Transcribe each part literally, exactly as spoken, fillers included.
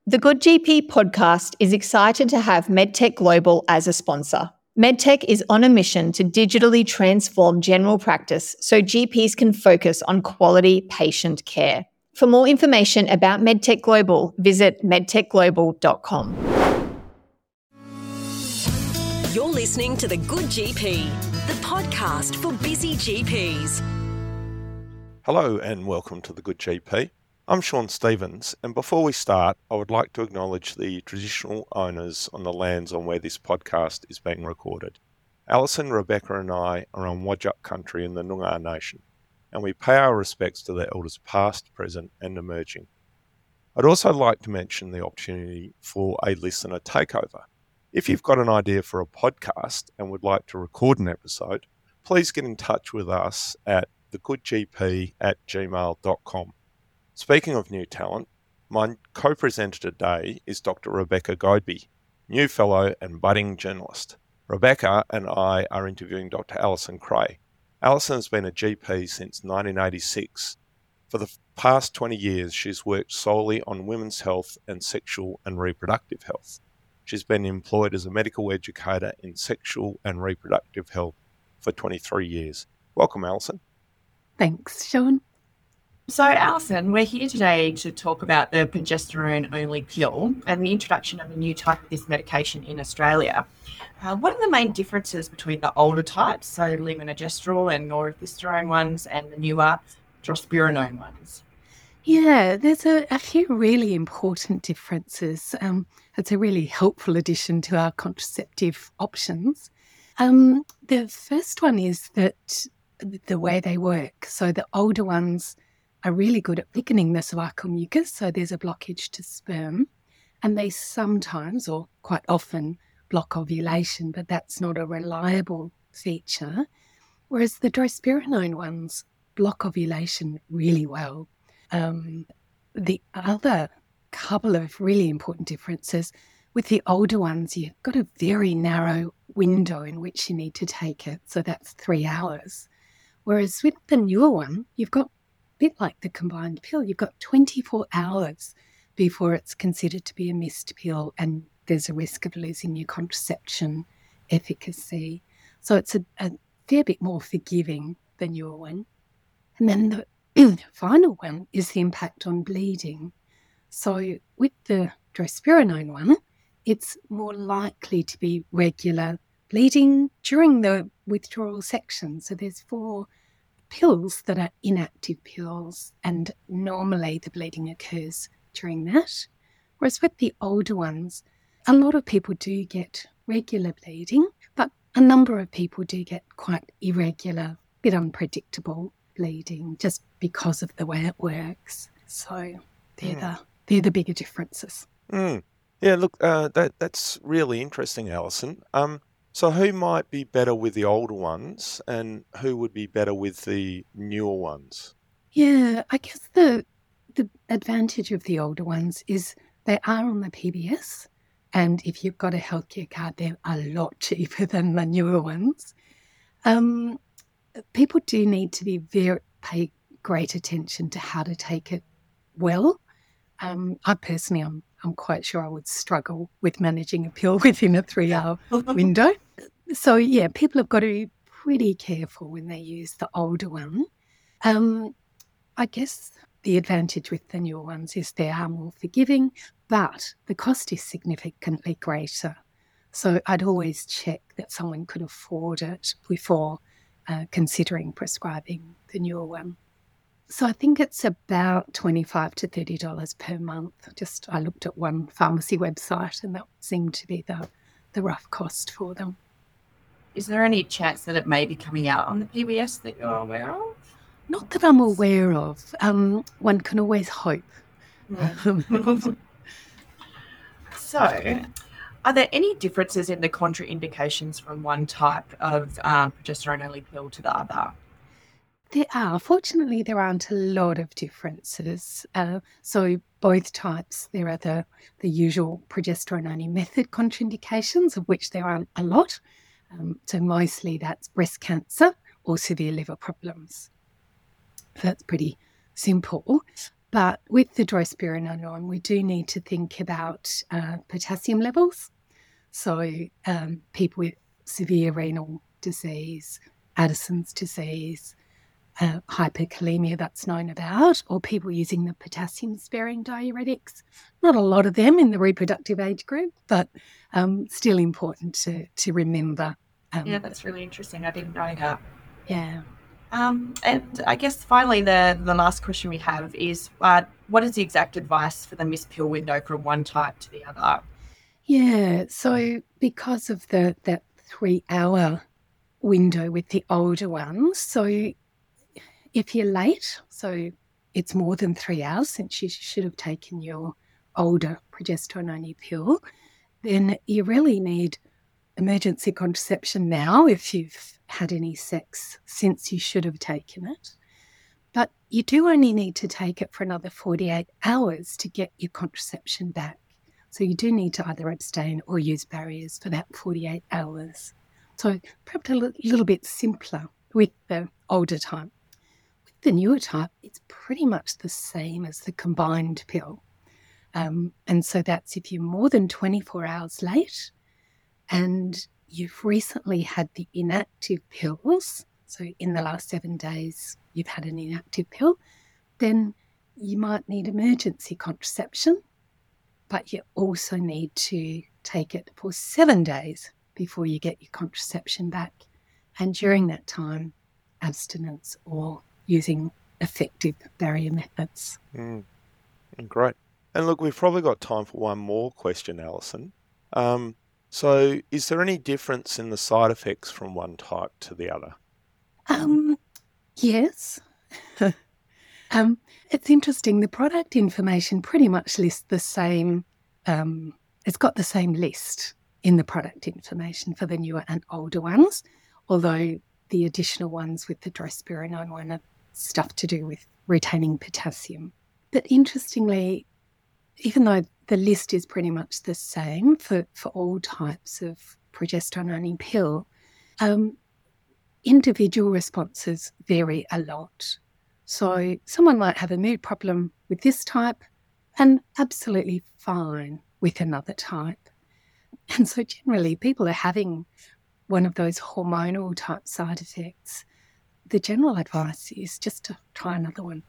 The Good G P podcast is excited to have MedTech Global as a sponsor. MedTech is on a mission to digitally transform general practice so G Ps can focus on quality patient care. For more information about MedTech Global, visit medtech global dot com. You're listening to The Good G P, the podcast for busy G Ps. Hello and welcome to The Good G P. I'm Sean Stevens, and before we start, I would like to acknowledge the traditional owners on the lands on where this podcast is being recorded. Alison, Rebecca and I are on Whadjuk country in the Noongar Nation, and we pay our respects to their elders past, present and emerging. I'd also like to mention the opportunity for a listener takeover. If you've got an idea for a podcast and would like to record an episode, please get in touch with us at thegoodgp at gmail dot com. Speaking of new talent, my co-presenter today is Doctor Rebecca Godbey, new fellow and budding journalist. Rebecca and I are interviewing Doctor Alison Creagh. Alison has been a G P since nineteen eighty-six. For the past twenty years, she's worked solely on women's health and sexual and reproductive health. She's been employed as a medical educator in sexual and reproductive health for twenty-three years. Welcome, Alison. Thanks, Sean. So, Alison, we're here today to talk about the progesterone-only pill and the introduction of a new type of this medication in Australia. Uh, what are the main differences between the older types, so levonorgestrel and norepinephrine ones, and the newer drospirenone ones? Yeah, there's a, a few really important differences. Um, it's a really helpful addition to our contraceptive options. Um, the first one is that the way they work. So the older ones are really good at thickening the cervical mucus, so there's a blockage to sperm, and they sometimes, or quite often, block ovulation, but that's not a reliable feature, whereas the drospirenone ones block ovulation really well. Um, the other couple of really important differences, with the older ones, you've got a very narrow window in which you need to take it, so that's three hours. Whereas with the newer one, you've got bit like the combined pill, you've got twenty-four hours before it's considered to be a missed pill and there's a risk of losing your contraception efficacy. So it's a, a fair bit more forgiving than your one. And then the final one is the impact on bleeding. So with the drospirenone one, it's more likely to be regular bleeding during the withdrawal section. So there's four pills that are inactive pills, and normally the bleeding occurs during that. Whereas with the older ones, a lot of people do get regular bleeding, but a number of people do get quite irregular, bit unpredictable bleeding just because of the way it works. So they're, mm. the, they're the bigger differences. Mm. Yeah, look, uh, that that's really interesting, Alison. Um, So who might be better with the older ones and who would be better with the newer ones? Yeah, I guess the the advantage of the older ones is they are on the P B S, and if you've got a healthcare card, they're a lot cheaper than the newer ones. Um, people do need to be very pay great attention to how to take it well. Um, I personally, I'm I'm quite sure I would struggle with managing a pill within a three-hour window. So, yeah, people have got to be pretty careful when they use the older one. Um, I guess the advantage with the newer ones is they are more forgiving, but the cost is significantly greater. So I'd always check that someone could afford it before uh, considering prescribing the newer one. So I think it's about twenty-five to thirty dollars per month. Just I looked at one pharmacy website and that seemed to be the, the rough cost for them. Is there any chance that it may be coming out on the P B S that you're aware of? Not that I'm aware of. Um, one can always hope. So, are there any differences in the contraindications from one type of um, progesterone-only pill to the other? There are. Fortunately, there aren't a lot of differences. Uh, so both types, there are the, the usual progesterone-only method contraindications, of which there aren't a lot. Um, so mostly that's breast cancer or severe liver problems. So that's pretty simple. But with the drospirenone, we do need to think about uh, potassium levels. So um, people with severe renal disease, Addison's disease, uh, hyperkalemia that's known about, or people using the potassium-sparing diuretics. Not a lot of them in the reproductive age group, but um, still important to, to remember. Um, Yeah, that's really interesting. I didn't know that. yeah. Um, and I guess finally, the, the last question we have is, uh, what is the exact advice for the missed pill window from one type to the other? Yeah, so because of the that three-hour window with the older ones, so if you're late, so it's more than three hours since you should have taken your older progesterone-only pill, then you really need emergency contraception now if you've had any sex since you should have taken it. But you do only need to take it for another forty-eight hours to get your contraception back. So you do need to either abstain or use barriers for that forty-eight hours. So perhaps a l- little bit simpler with the older type. With the newer type, it's pretty much the same as the combined pill. Um, and so that's if you're more than twenty-four hours late and you've recently had the inactive pills, so in the last seven days you've had an inactive pill, then you might need emergency contraception, but you also need to take it for seven days before you get your contraception back. And during that time, abstinence or using effective barrier methods. Mm. Great. And look, we've probably got time for one more question, Alison. Um, so is there any difference in the side effects from one type to the other? Um, yes. um, it's interesting. The product information pretty much lists the same, um, it's got the same list in the product information for the newer and older ones, although the additional ones with the drospirenone one are stuff to do with retaining potassium. But interestingly, even though the list is pretty much the same for, for all types of progesterone-only pill, um, individual responses vary a lot. So someone might have a mood problem with this type and absolutely fine with another type. And so generally people are having one of those hormonal type side effects. The general advice is just to try another one.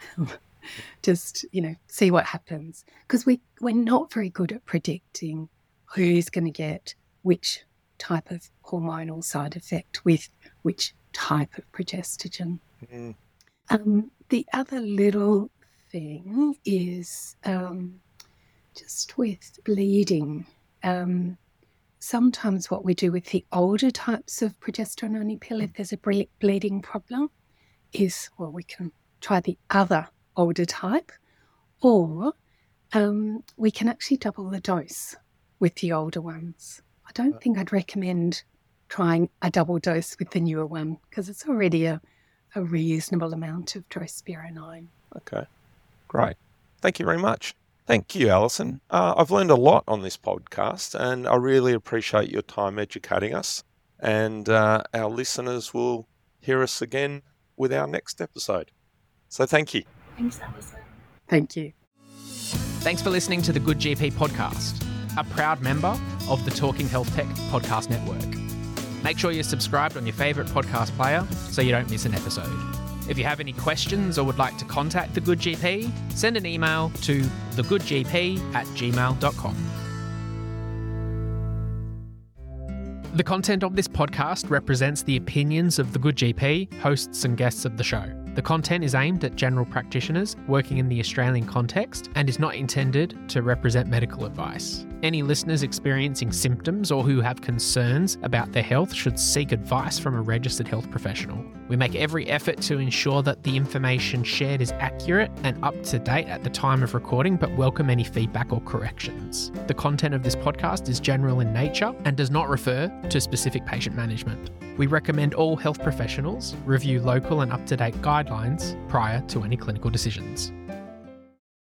Just, you know, see what happens. Because we, we're not very good at predicting who's going to get which type of hormonal side effect with which type of progestogen. Mm. Um, the other little thing is um, just with bleeding. Um, sometimes what we do with the older types of progesterone-only pill, if there's a ble- bleeding problem, is, well, we can try the other older type, or um, we can actually double the dose with the older ones. I don't think I'd recommend trying a double dose with the newer one because it's already a, a reasonable amount of drospirenone. Okay, great. Thank you very much. Thank you, Alison. Uh, I've learned a lot on this podcast and I really appreciate your time educating us, and uh, our listeners will hear us again with our next episode. So thank you. Thanks, Alison. Thank you. Thanks for listening to the Good G P podcast, a proud member of the Talking Health Tech podcast network. Make sure you're subscribed on your favourite podcast player so you don't miss an episode. If you have any questions or would like to contact The Good G P, send an email to thegoodgp at gmail dot com. The content of this podcast represents the opinions of The Good G P, hosts and guests of the show. The content is aimed at general practitioners working in the Australian context and is not intended to represent medical advice. Any listeners experiencing symptoms or who have concerns about their health should seek advice from a registered health professional. We make every effort to ensure that the information shared is accurate and up to date at the time of recording, but welcome any feedback or corrections. The content of this podcast is general in nature and does not refer to specific patient management. We recommend all health professionals review local and up-to-date guidelines prior to any clinical decisions.